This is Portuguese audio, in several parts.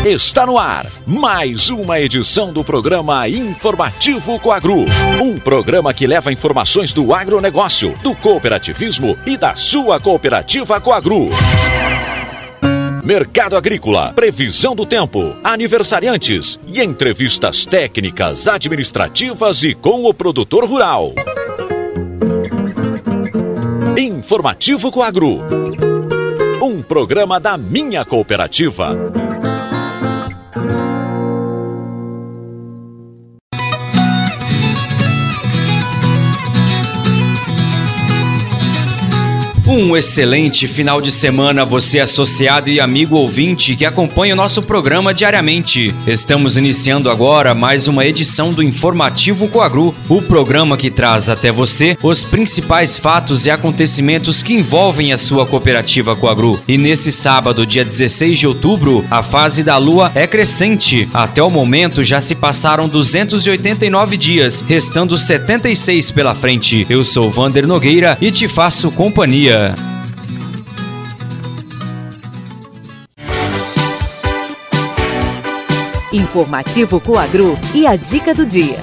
Está no ar mais uma edição do programa Informativo Coagro. Um programa que leva informações do agronegócio, do cooperativismo e da sua cooperativa Coagro. Mercado agrícola, previsão do tempo, aniversariantes e entrevistas técnicas, administrativas e com o produtor rural. Informativo Coagro. Um programa da minha cooperativa. Um excelente final de semana, você associado e amigo ouvinte que acompanha o nosso programa diariamente. Estamos iniciando agora mais uma edição do Informativo Coagro, o programa que traz até você os principais fatos e acontecimentos que envolvem a sua cooperativa Coagro. E nesse sábado, dia 16 de outubro, a fase da lua é crescente. Até o momento já se passaram 289 dias, restando 76 pela frente. Eu sou Vander Nogueira e te faço companhia. Informativo Coagro e a dica do dia.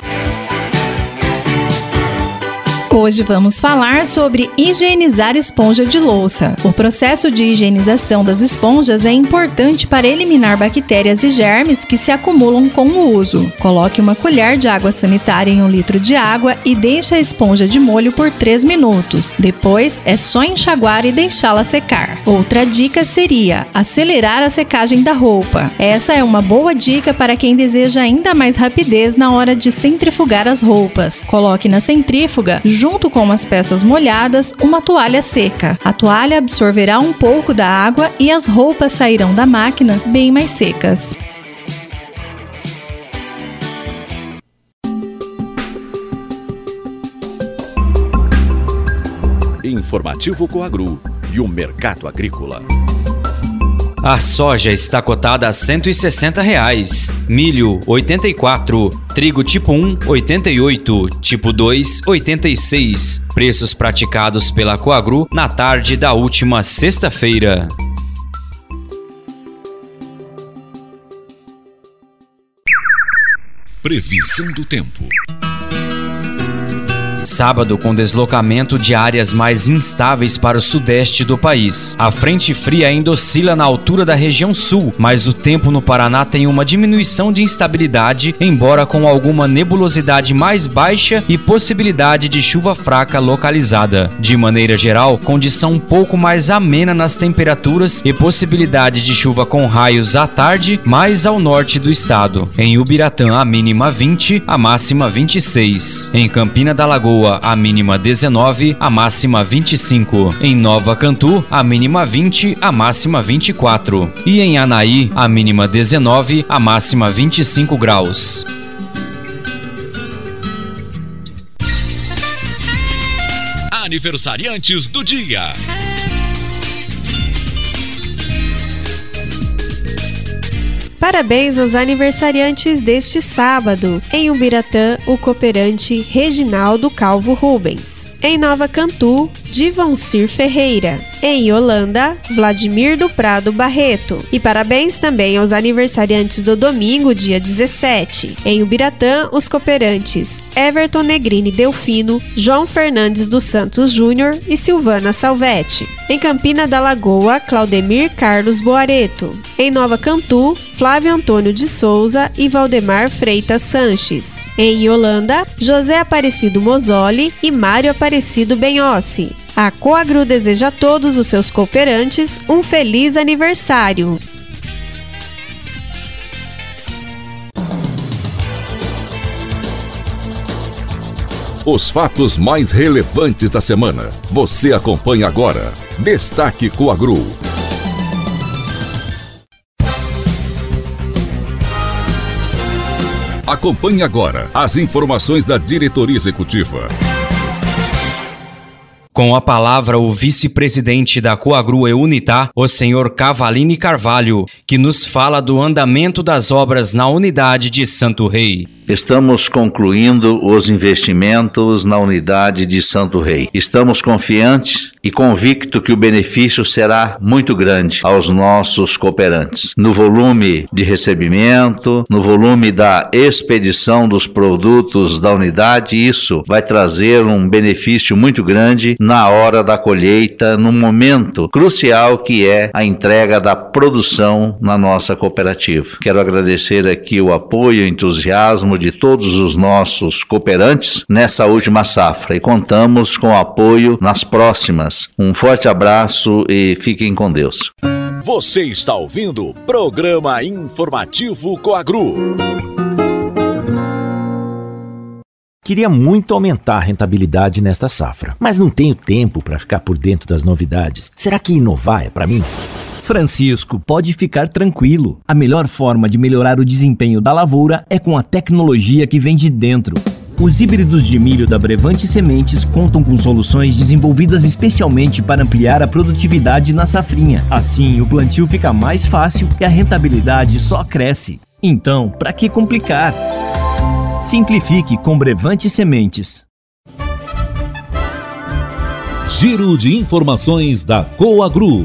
Hoje vamos falar sobre higienizar esponja de louça. O processo de higienização das esponjas é importante para eliminar bactérias e germes que se acumulam com o uso. Coloque uma colher de água sanitária em 1 litro de água e deixe a esponja de molho por 3 minutos. Depois, é só enxaguar e deixá-la secar. Outra dica seria acelerar a secagem da roupa. Essa é uma boa dica para quem deseja ainda mais rapidez na hora de centrifugar as roupas. Coloque na centrífuga, junto com as peças molhadas, uma toalha seca. A toalha absorverá um pouco da água e as roupas sairão da máquina bem mais secas. Informativo Coagro e o mercado agrícola. A soja está cotada a R$ 160, milho R$ 84, trigo tipo 1 R$ 88, tipo 2 R$ 86. Preços praticados pela Coagro na tarde da última sexta-feira. Previsão do tempo. Sábado, com deslocamento de áreas mais instáveis para o sudeste do país. A frente fria ainda oscila na altura da região sul, mas o tempo no Paraná tem uma diminuição de instabilidade, embora com alguma nebulosidade mais baixa e possibilidade de chuva fraca localizada. De maneira geral, condição um pouco mais amena nas temperaturas e possibilidade de chuva com raios à tarde, mais ao norte do estado. Em Ubiratã, a mínima 20, a máxima 26. Em Campina da Lagoa, a mínima 19, a máxima 25. Em Nova Cantu, a mínima 20, a máxima 24. E em Anaí, a mínima 19, a máxima 25 graus. Aniversariantes do dia. Parabéns aos aniversariantes deste sábado. Em Ubiratã, o cooperante Reginaldo Calvo Rubens. Em Nova Cantu, Divoncir Ferreira. Em Holanda, Vladimir do Prado Barreto. E parabéns também aos aniversariantes do domingo, dia 17. Em Ubiratã, os cooperantes Everton Negrini Delfino, João Fernandes dos Santos Júnior e Silvana Salvetti. Em Campina da Lagoa, Claudemir Carlos Boareto. Em Nova Cantu, Flávio Antônio de Souza e Valdemar Freitas Sanches. Em Holanda, José Aparecido Mozzoli e Mário Aparecido Benhossi. A Coagro deseja a todos os seus cooperantes um feliz aniversário. Os fatos mais relevantes da semana. Você acompanha agora. Destaque Coagro. Acompanhe agora as informações da diretoria executiva. Com a palavra, o vice-presidente da Coagru Eunitá, o senhor Cavalini Carvalho, que nos fala do andamento das obras na unidade de Santo Rei. Estamos concluindo os investimentos na unidade de Santo Rei. Estamos confiantes e convictos que o benefício será muito grande aos nossos cooperantes. No volume de recebimento, no volume da expedição dos produtos da unidade, isso vai trazer um benefício muito grande na hora da colheita, no momento crucial que é a entrega da produção na nossa cooperativa. Quero agradecer aqui o apoio e entusiasmo de todos os nossos cooperantes nessa última safra e contamos com o apoio nas próximas. Um forte abraço e fiquem com Deus. Você está ouvindo o Programa Informativo Coagru. Queria muito aumentar a rentabilidade nesta safra, mas não tenho tempo para ficar por dentro das novidades. Será que inovar é para mim? Francisco, pode ficar tranquilo. A melhor forma de melhorar o desempenho da lavoura é com a tecnologia que vem de dentro. Os híbridos de milho da Brevante Sementes contam com soluções desenvolvidas especialmente para ampliar a produtividade na safrinha. Assim, o plantio fica mais fácil e a rentabilidade só cresce. Então, para que complicar? Simplifique com Brevante Sementes. Giro de informações da Coagru.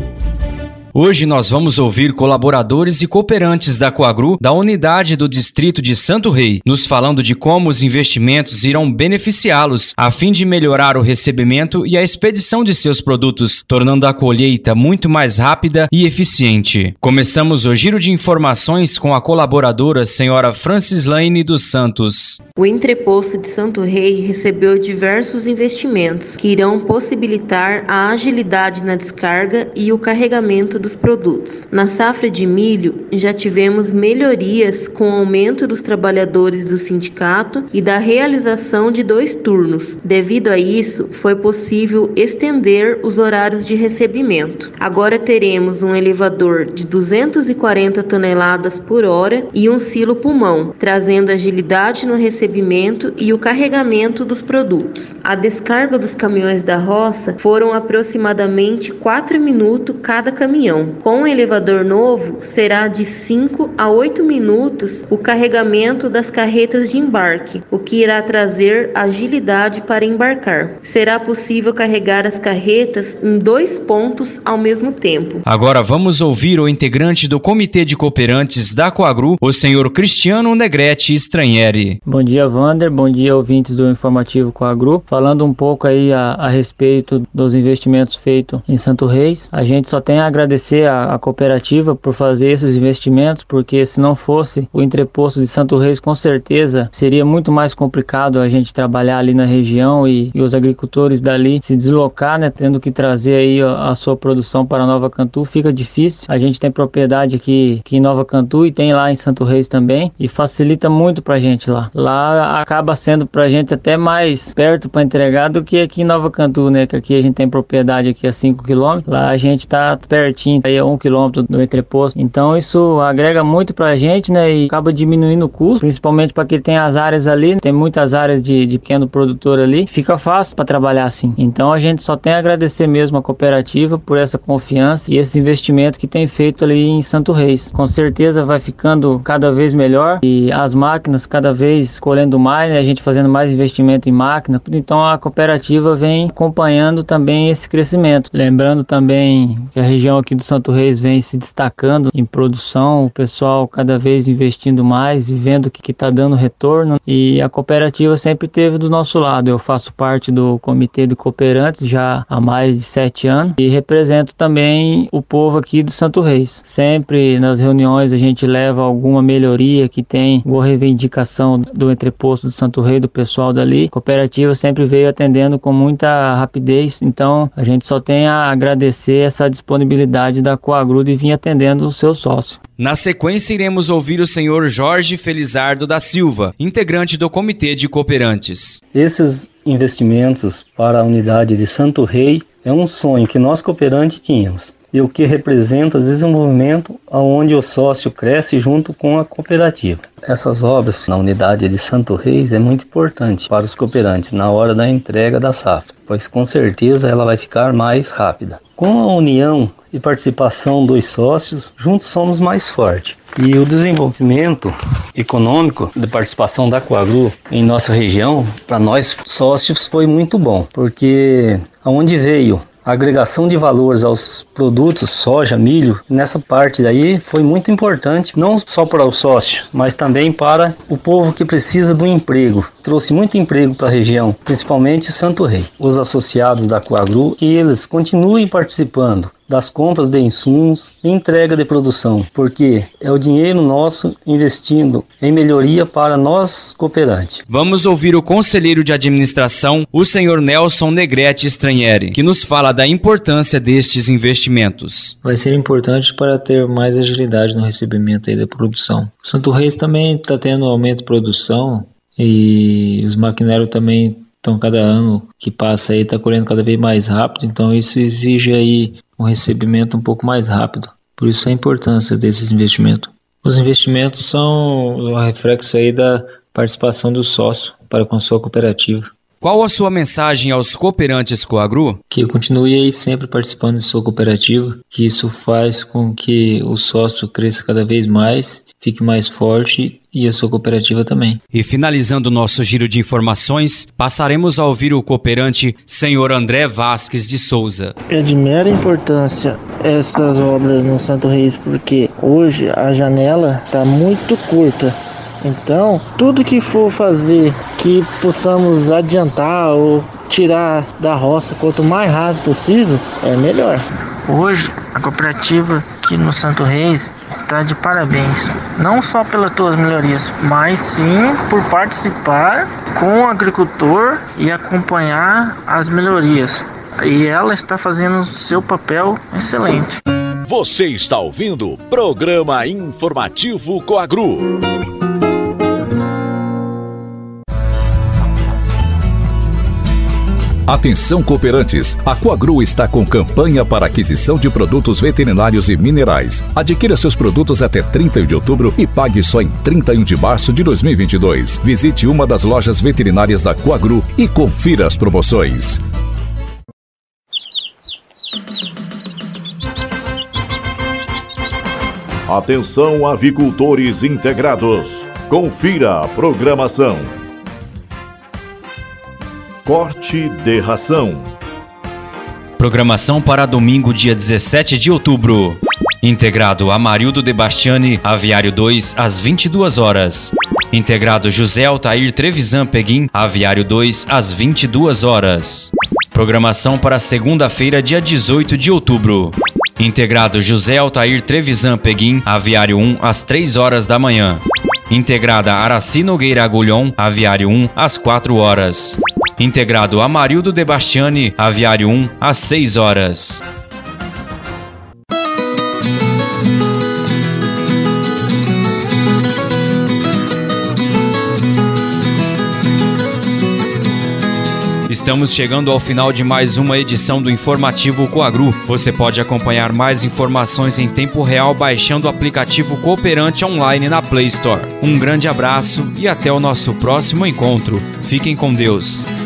Hoje nós vamos ouvir colaboradores e cooperantes da Coagru da unidade do distrito de Santo Rei, nos falando de como os investimentos irão beneficiá-los a fim de melhorar o recebimento e a expedição de seus produtos, tornando a colheita muito mais rápida e eficiente. Começamos o giro de informações com a colaboradora senhora Francislaine dos Santos. O entreposto de Santo Rei recebeu diversos investimentos que irão possibilitar a agilidade na descarga e o carregamento dos produtos. Na safra de milho, já tivemos melhorias com o aumento dos trabalhadores do sindicato e da realização de 2 turnos. Devido a isso, foi possível estender os horários de recebimento. Agora teremos um elevador de 240 toneladas por hora e um silo pulmão, trazendo agilidade no recebimento e o carregamento dos produtos. A descarga dos caminhões da roça foram aproximadamente 4 minutos cada caminhão. Com o elevador novo, será de 5 a 8 minutos o carregamento das carretas de embarque, o que irá trazer agilidade para embarcar. Será possível carregar as carretas em 2 pontos ao mesmo tempo. Agora vamos ouvir o integrante do Comitê de Cooperantes da Coagru, o senhor Cristiano Negrete Stranheri. Bom dia, Wander. Bom dia, ouvintes do Informativo Coagru. Falando um pouco aí a respeito dos investimentos feitos em Santo Reis, a gente só tem a agradecer a cooperativa por fazer esses investimentos, porque se não fosse o entreposto de Santo Reis, com certeza seria muito mais complicado a gente trabalhar ali na região e os agricultores dali se deslocar, né, tendo que trazer aí a sua produção para Nova Cantu, fica difícil. A gente tem propriedade aqui em Nova Cantu e tem lá em Santo Reis também, e facilita muito pra gente lá. Lá acaba sendo pra gente até mais perto para entregar do que aqui em Nova Cantu, né, que aqui a gente tem propriedade aqui a 5 km, lá a gente tá pertinho, aí a 1 km do entreposto. Então isso agrega muito pra gente, né, e acaba diminuindo o custo, principalmente para quem tem as áreas ali, tem muitas áreas de pequeno produtor ali, fica fácil para trabalhar assim. Então a gente só tem a agradecer mesmo a cooperativa por essa confiança e esse investimento que tem feito ali em Santo Reis. Com certeza vai ficando cada vez melhor e as máquinas cada vez colhendo mais, né, a gente fazendo mais investimento em máquina. Então a cooperativa vem acompanhando também esse crescimento. Lembrando também que a região aqui do Santo Reis vem se destacando em produção, o pessoal cada vez investindo mais e vendo que está dando retorno, e a cooperativa sempre esteve do nosso lado. Eu faço parte do Comitê de Cooperantes já há mais de 7 anos e represento também o povo aqui do Santo Reis. Sempre nas reuniões a gente leva alguma melhoria que tem, boa reivindicação do entreposto do Santo Reis, do pessoal dali. A cooperativa sempre veio atendendo com muita rapidez, então a gente só tem a agradecer essa disponibilidade da Coagru de vir atendendo o seu sócio. Na sequência, iremos ouvir o senhor Jorge Felizardo da Silva, integrante do Comitê de Cooperantes. Esses investimentos para a unidade de Santo Rei é um sonho que nós cooperantes tínhamos e o que representa desenvolvimento onde o sócio cresce junto com a cooperativa. Essas obras na unidade de Santo Reis é muito importante para os cooperantes na hora da entrega da safra, pois com certeza ela vai ficar mais rápida. Com a união e participação dos sócios, juntos somos mais fortes. E o desenvolvimento econômico da participação da Coagru em nossa região, para nós sócios, foi muito bom, porque aonde veio a agregação de valores aos produtos, soja, milho, nessa parte daí foi muito importante, não só para o sócio, mas também para o povo que precisa do emprego. Trouxe muito emprego para a região, principalmente Santo Rei. Os associados da Coagru, que eles continuem participando das compras de insumos e entrega de produção, porque é o dinheiro nosso investindo em melhoria para nós cooperantes. Vamos ouvir o conselheiro de administração, o senhor Nelson Negrete Stranieri, que nos fala da importância destes investimentos. Vai ser importante para ter mais agilidade no recebimento aí da produção. O Santo Reis também está tendo aumento de produção e os maquinários também estão cada ano que passa aí está colhendo cada vez mais rápido, então isso exige aí um recebimento um pouco mais rápido. Por isso a importância desses investimentos. Os investimentos são o reflexo aí da participação do sócio para com a sua cooperativa. Qual a sua mensagem aos cooperantes Coagru? Que eu continue aí sempre participando de sua cooperativa, que isso faz com que o sócio cresça cada vez mais, fique mais forte e a sua cooperativa também. E finalizando o nosso giro de informações, passaremos a ouvir o cooperante senhor André Vasques de Souza. É de mera importância essas obras no Santo Reis, porque hoje a janela está muito curta. Então, tudo que for fazer que possamos adiantar ou tirar da roça quanto mais rápido possível, é melhor. Hoje, a cooperativa aqui no Santo Reis está de parabéns. Não só pelas tuas melhorias, mas sim por participar com o agricultor e acompanhar as melhorias. E ela está fazendo seu papel excelente. Você está ouvindo o Programa Informativo Coagru. Atenção cooperantes, a Coagru está com campanha para aquisição de produtos veterinários e minerais. Adquira seus produtos até 31 de outubro e pague só em 31 de março de 2022. Visite uma das lojas veterinárias da Coagru e confira as promoções. Atenção avicultores integrados. Confira a programação. Corte de ração. Programação para domingo, dia 17 de outubro. Integrado Amarildo de Bastiani, Aviário 2, às 22 horas. Integrado José Altair Trevisan Peguim, Aviário 2, às 22 horas. Programação para segunda-feira, dia 18 de outubro. Integrado José Altair Trevisan Peguim, Aviário 1, às 3 horas da manhã. Integrada Araci Nogueira Agulhon, Aviário 1, às 4 horas. Integrado Amarildo de Bastiani, Aviário 1, às 6 horas. Estamos chegando ao final de mais uma edição do Informativo Coagru. Você pode acompanhar mais informações em tempo real baixando o aplicativo Cooperante online na Play Store. Um grande abraço e até o nosso próximo encontro. Fiquem com Deus.